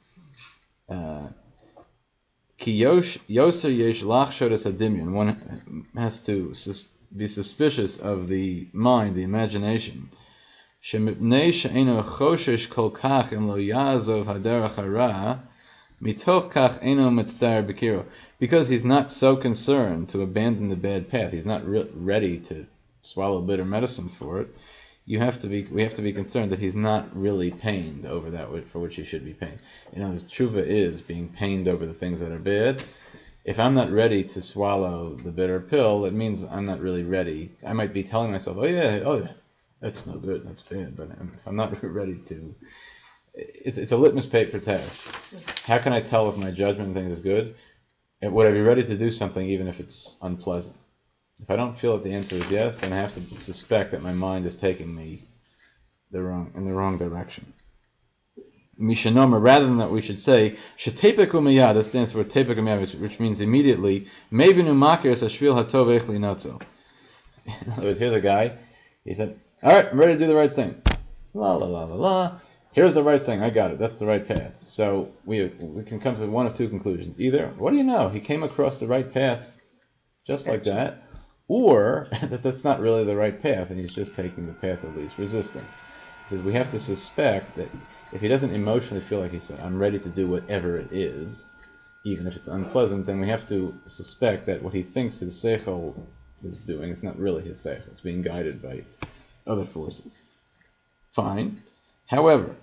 Ki yoser yesh lachshodas hadimyon. One has to be suspicious of the mind, the imagination. Shemipnei she'eno choshesh kol kach im lo yazov haderech hara, mitoch kach eno mitzdar b'kiro. Because he's not so concerned to abandon the bad path, he's not ready to swallow bitter medicine for it. We have to be concerned that he's not really pained over that for which he should be pained. You know, tshuva is being pained over the things that are bad. If I'm not ready to swallow the bitter pill, it means I'm not really ready. I might be telling myself, oh yeah, that's no good, that's bad. But if I'm not ready to, it's a litmus paper test. How can I tell if my judgment thing is good? And would I be ready to do something even if it's unpleasant? If I don't feel that the answer is yes, then I have to suspect that my mind is taking me in the wrong direction. Mishanoma, rather than that, we should say shetepek umiyad. That stands for tepek umiyad, which means immediately. Mevinu makir sashvil hatov ech linatzel. In other words, here's a guy. He said, "All right, I'm ready to do the right thing." La la la la la. Here's the right thing. I got it. That's the right path. So we can come to one of two conclusions. Either, what do you know? He came across the right path just like that. Or that's not really the right path and he's just taking the path of least resistance. He says we have to suspect that if he doesn't emotionally feel like he said, I'm ready to do whatever it is, even if it's unpleasant, then we have to suspect that what he thinks his seichel is doing is not really his seichel. It's being guided by other forces. Fine. However,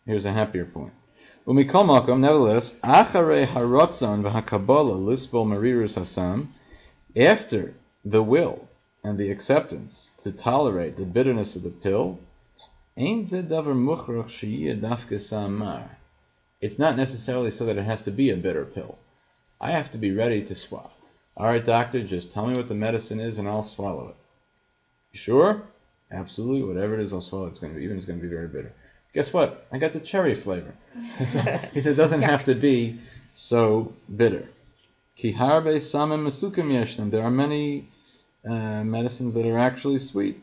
Here's a happier point. Umikol makom, nevertheless, acharei harotzon v'hakabola lisbol marirus hasam, after the will and the acceptance to tolerate the bitterness of the pill, ein ze davar muchrach sheyeh dafke samar. It's not necessarily so that it has to be a bitter pill. I have to be ready to swallow. All right, doctor, just tell me what the medicine is and I'll swallow it. You sure? Absolutely. Whatever it is, I'll swallow it. It's going to be very bitter. Guess what? I got the cherry flavor. He said it doesn't have to be so bitter. Ki harbe samim masukim yeshnem. There are many medicines that are actually sweet.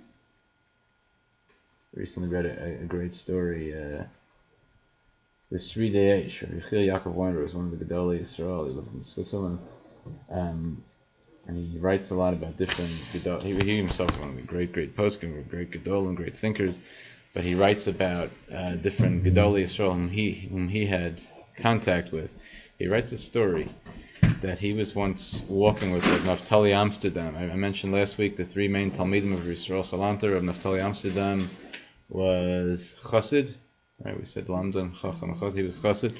I recently read a great story. The Sri Deyesh, Yechiel Yaakov Weinberg, was one of the Gedolei Yisrael. He lived in Switzerland. And he writes a lot about different Gedol. He himself is one of the great poskim, great Gedolim, great thinkers. But he writes about different Gedolei Yisrael whom he had contact with. He writes a story that he was once walking with Naftali Amsterdam. I mentioned last week the three main Talmidim of Yisrael Salanter of Naftali Amsterdam was Chassid. Right, we said Lamdan, Chacham, Chassid. He was Chassid.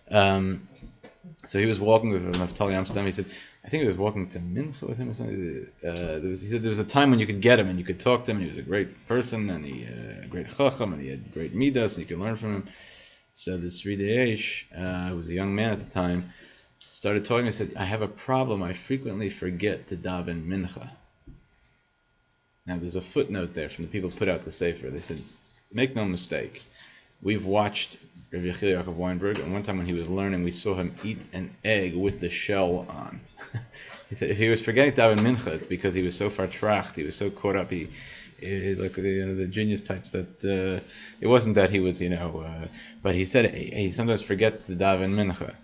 So he was walking with Naftali Amsterdam. He said, I think he was walking to Mincha with him or something. He said there was a time when you could get him and you could talk to him. And he was a great person and he a great chacham and he had great midas and you could learn from him. So the Sri Deyesh, who was a young man at the time, started talking and said, I have a problem. I frequently forget to daven mincha. Now there's a footnote there from the people who put out the sefer. They said, make no mistake. We've watched Rabbi Yechiel Yaakov Weinberg, and one time when he was learning, we saw him eat an egg with the shell on. He said if he was forgetting daven mincha, it's because he was so far tracht, he was so caught up, he like the genius types that it wasn't that he was, but he said he sometimes forgets to daven mincha.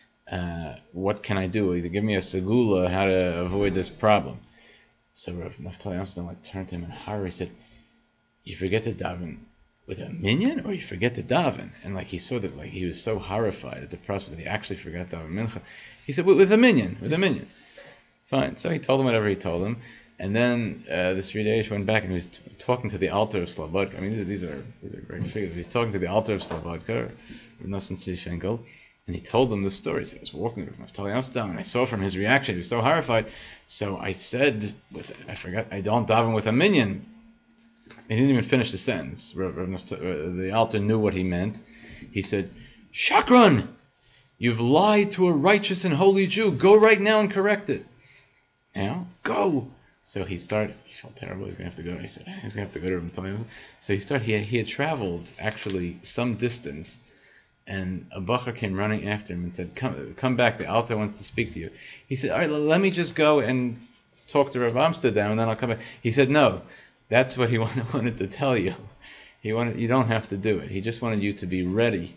What can I do? Either give me a segula how to avoid this problem. So Rav Naftali Amsterdam turned to him and Hari said, you forget to daven with a minyan, or you forget to daven? And he saw that he was so horrified at the prospect that he actually forgot daven mincha. He said, with a minyan. Fine. So he told him whatever he told him, and then the Sri Deyesh went back and he was talking to the altar of Slobodka. I mean, these are great figures. He's talking to the altar of Slobodka, Nosson Sishenkel, and he told them this story. He said, I was walking with Naftali Amsterdam, and I saw from his reaction he was so horrified. So I said, I don't daven with a minyan. He didn't even finish the sentence. The altar knew what he meant. He said, Shakran, you've lied to a righteous and holy Jew. Go right now and correct it. Go. So he felt terrible. He was going to have to go. He said, he was going to have to go to him. So he had traveled actually some distance, and a bacher came running after him and said, come back, the altar wants to speak to you. He said, all right, let me just go and talk to Rav Amsterdam and then I'll come back. He said, no. That's what he wanted to tell you. You don't have to do it. He just wanted you to be ready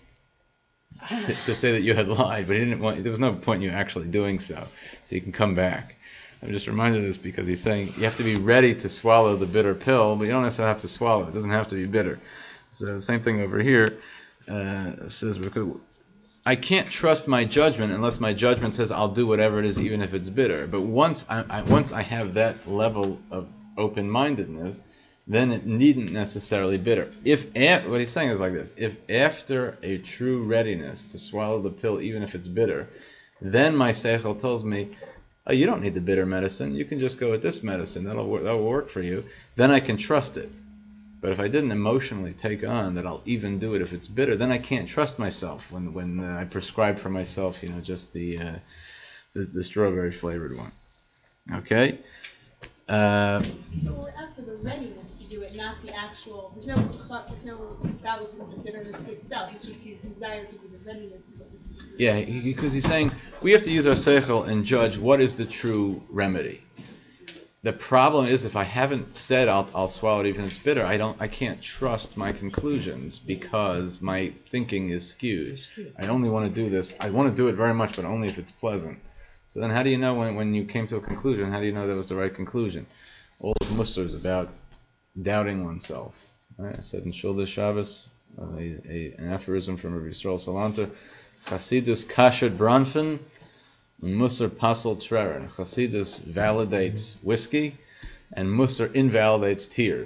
to say that you had lied, but there was no point in you actually doing so you can come back. I'm just reminded of this because he's saying you have to be ready to swallow the bitter pill, but you don't necessarily have to swallow it. It doesn't have to be bitter. So the same thing over here says, I can't trust my judgment unless my judgment says I'll do whatever it is, even if it's bitter. But once I have that level of open-mindedness, then it needn't necessarily bitter. What he's saying is like this: if after a true readiness to swallow the pill, even if it's bitter, then my seichel tells me, oh, you don't need the bitter medicine, you can just go with this medicine, that'll work for you, then I can trust it. But if I didn't emotionally take on that I'll even do it if it's bitter, then I can't trust myself when I prescribe for myself, just the strawberry flavored one. Okay? So we're after the readiness to do it, not the actual. There's no gallus in the bitterness itself. It's just the desire to do the readiness is what we see. Yeah, because he's saying we have to use our seichel and judge what is the true remedy. The problem is if I haven't said I'll swallow it even if it's bitter, I can't trust my conclusions because my thinking is skewed. I only want to do this. I want to do it very much, but only if it's pleasant. So then how do you know when you came to a conclusion, how do you know that was the right conclusion? All of Musar is about doubting oneself. Right? I said in Shul Shabbos, an aphorism from Rabbi Yisrael Salanter, Chasidus kashet branfen, Musar pasel treren. Chasidus validates whiskey, and Musar invalidates tears.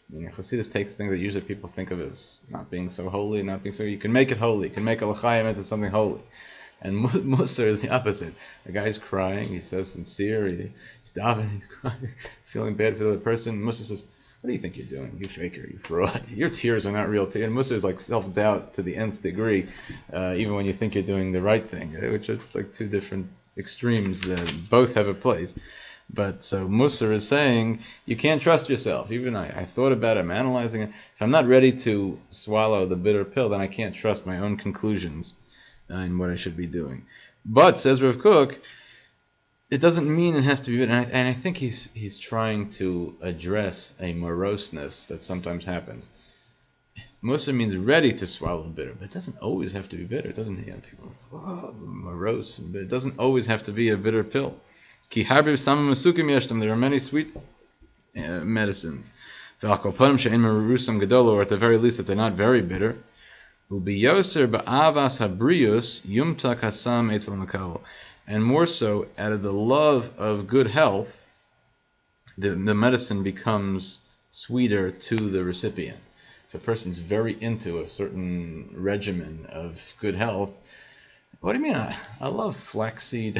Chassidus takes things that usually people think of as not being so holy, not being so. You can make it holy. You can make a l'chaim into something holy. And Musar is the opposite. A guy's crying. He's so sincere. He's davening. He's crying, feeling bad for the other person. Musar says, "What do you think you're doing? You faker. You fraud. Your tears are not real tears." And Musar is like self-doubt to the nth degree, even when you think you're doing the right thing, which are like two different extremes that both have a place. But so Musar is saying, you can't trust yourself. Even I thought about it, I'm analyzing it. If I'm not ready to swallow the bitter pill, then I can't trust my own conclusions in what I should be doing. But, says Rav Kook, it doesn't mean it has to be bitter. And I think he's trying to address a moroseness that sometimes happens. Musar means ready to swallow bitter, but it doesn't always have to be bitter. It doesn't, people morose, but it doesn't always have to be a bitter pill. Ki harbe samim masukim yeshtem, there are many sweet medicines. V'alkoponim she'en merusam gadolo, or at the very least that they're not very bitter. U'biyoser ba'avas habrius yumtak hasam etzel makabel. And more so, out of the love of good health, the medicine becomes sweeter to the recipient. If a person's very into a certain regimen of good health, what do you mean? I love flaxseed.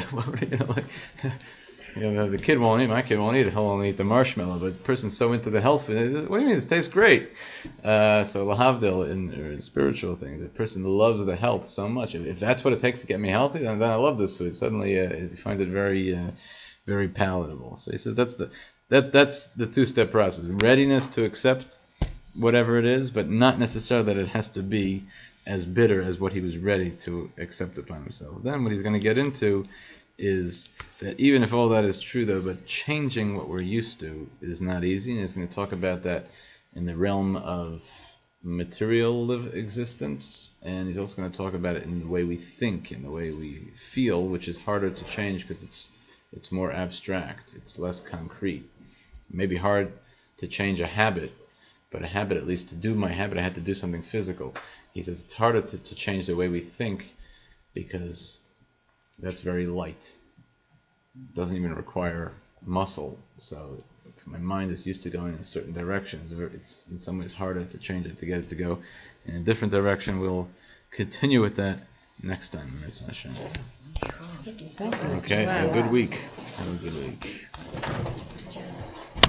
The kid won't eat. My kid won't eat it. He'll only eat the marshmallow. But the person's so into the health food. What do you mean? This tastes great. So lahavdil in spiritual things, the person loves the health so much. If that's what it takes to get me healthy, then I love this food. Suddenly, he finds it very, very palatable. So he says that's the two-step process: readiness to accept whatever it is, but not necessarily that it has to be as bitter as what he was ready to accept upon himself. Then what he's going to get into is that even if all that is true, though, but changing what we're used to is not easy, and he's going to talk about that in the realm of material existence, and he's also going to talk about it in the way we think, in the way we feel, which is harder to change because it's more abstract, it's less concrete. It may be hard to change a habit, but a habit, at least to do my habit, I had to do something physical. He says it's harder to change the way we think because that's very light. It doesn't even require muscle. So if my mind is used to going in a certain direction, it's in some ways harder to change it, to get it to go in a different direction. We'll continue with that next time. Okay, have a good week. Have a good week.